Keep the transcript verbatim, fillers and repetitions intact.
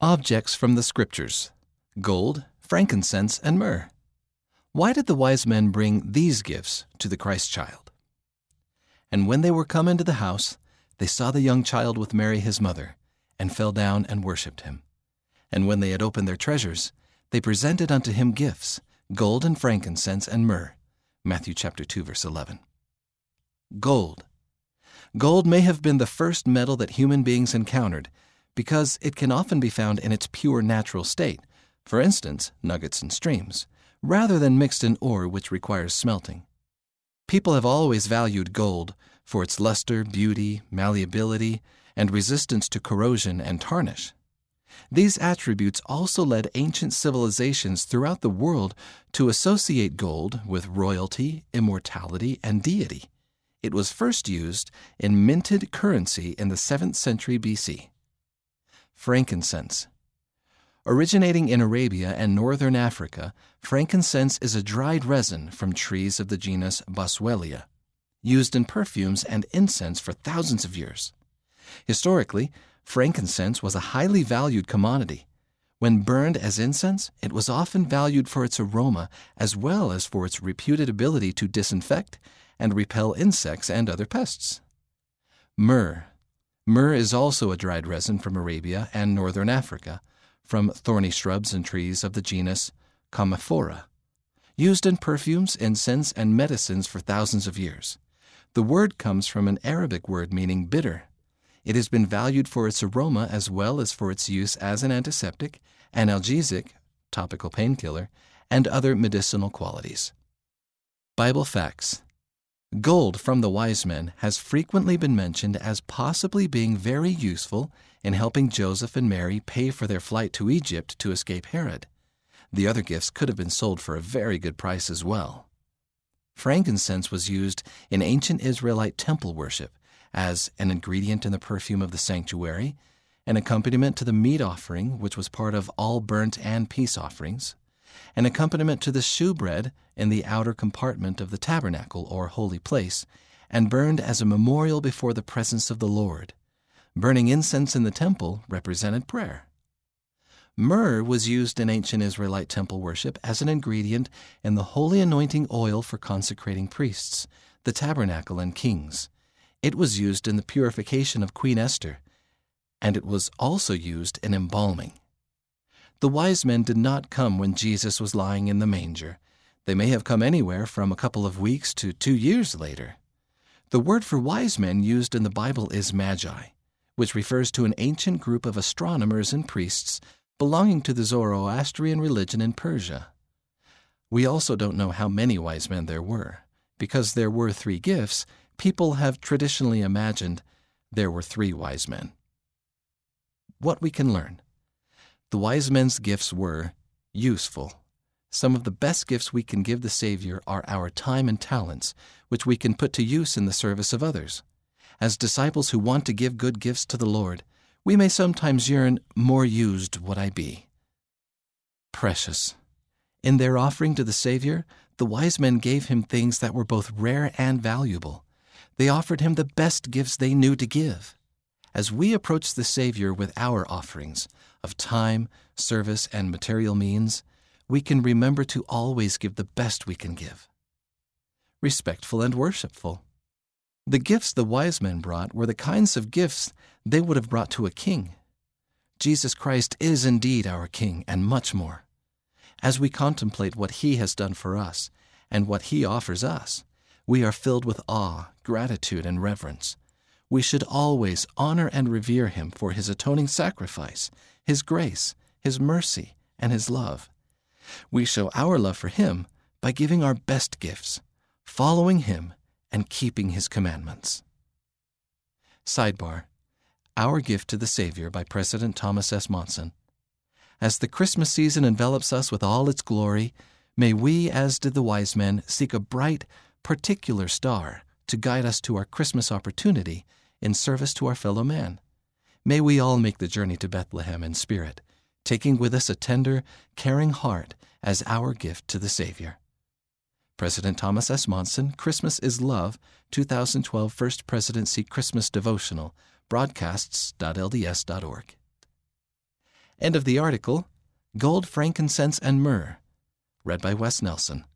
Objects from the Scriptures: gold, frankincense, and myrrh. Why did the wise men bring these gifts to the Christ child? And when they were come into the house, they saw the young child with Mary his mother, and fell down and worshipped him. And when they had opened their treasures, they presented unto him gifts, gold and frankincense and myrrh. Matthew chapter two, verse eleven. Gold. Gold may have been the first metal that human beings encountered, because it can often be found in its pure natural state, for instance, nuggets in streams, rather than mixed in ore which requires smelting. People have always valued gold for its luster, beauty, malleability, and resistance to corrosion and tarnish. These attributes also led ancient civilizations throughout the world to associate gold with royalty, immortality, and deity. It was first used in minted currency in the seventh century B C. Frankincense. Originating in Arabia and northern Africa, frankincense is a dried resin from trees of the genus Boswellia, used in perfumes and incense for thousands of years. Historically, frankincense was a highly valued commodity. When burned as incense, it was often valued for its aroma as well as for its reputed ability to disinfect and repel insects and other pests. Myrrh. Myrrh is also a dried resin from Arabia and northern Africa, from thorny shrubs and trees of the genus Commiphora, used in perfumes, incense, and medicines for thousands of years. The word comes from an Arabic word meaning bitter. It has been valued for its aroma as well as for its use as an antiseptic, analgesic, topical painkiller, and other medicinal qualities. Bible facts. Gold from the wise men has frequently been mentioned as possibly being very useful in helping Joseph and Mary pay for their flight to Egypt to escape Herod. The other gifts could have been sold for a very good price as well. Frankincense was used in ancient Israelite temple worship as an ingredient in the perfume of the sanctuary, an accompaniment to the meat offering, which was part of all burnt and peace offerings, an accompaniment to the shewbread in the outer compartment of the tabernacle or holy place, and burned as a memorial before the presence of the Lord. Burning incense in the temple represented prayer. Myrrh was used in ancient Israelite temple worship as an ingredient in the holy anointing oil for consecrating priests, the tabernacle, and kings. It was used in the purification of Queen Esther, and it was also used in embalming. The wise men did not come when Jesus was lying in the manger. They may have come anywhere from a couple of weeks to two years later. The word for wise men used in the Bible is magi, which refers to an ancient group of astronomers and priests belonging to the Zoroastrian religion in Persia. We also don't know how many wise men there were. Because there were three gifts, people have traditionally imagined there were three wise men. What we can learn. The wise men's gifts were useful. Some of the best gifts we can give the Savior are our time and talents, which we can put to use in the service of others. As disciples who want to give good gifts to the Lord, we may sometimes yearn, more used would I be. Precious. In their offering to the Savior, the wise men gave him things that were both rare and valuable. They offered him the best gifts they knew to give. As we approach the Savior with our offerings of time, service, and material means, we can remember to always give the best we can give. Respectful and worshipful. The gifts the wise men brought were the kinds of gifts they would have brought to a king. Jesus Christ is indeed our King, and much more. As we contemplate what he has done for us and what he offers us, we are filled with awe, gratitude, and reverence. We should always honor and revere him for his atoning sacrifice, his grace, his mercy, and his love. We show our love for him by giving our best gifts, following him, and keeping his commandments. Sidebar: Our Gift to the Savior by President Thomas S. Monson. As the Christmas season envelops us with all its glory, may we, as did the wise men, seek a bright, particular star to guide us to our Christmas opportunity in service to our fellow man. May we all make the journey to Bethlehem in spirit, taking with us a tender, caring heart as our gift to the Savior. President Thomas S. Monson, Christmas is Love, twenty twelve First Presidency Christmas Devotional, broadcasts dot l d s dot org. End of the article, Gold, Frankincense, and Myrrh. Read by Wes Nelson.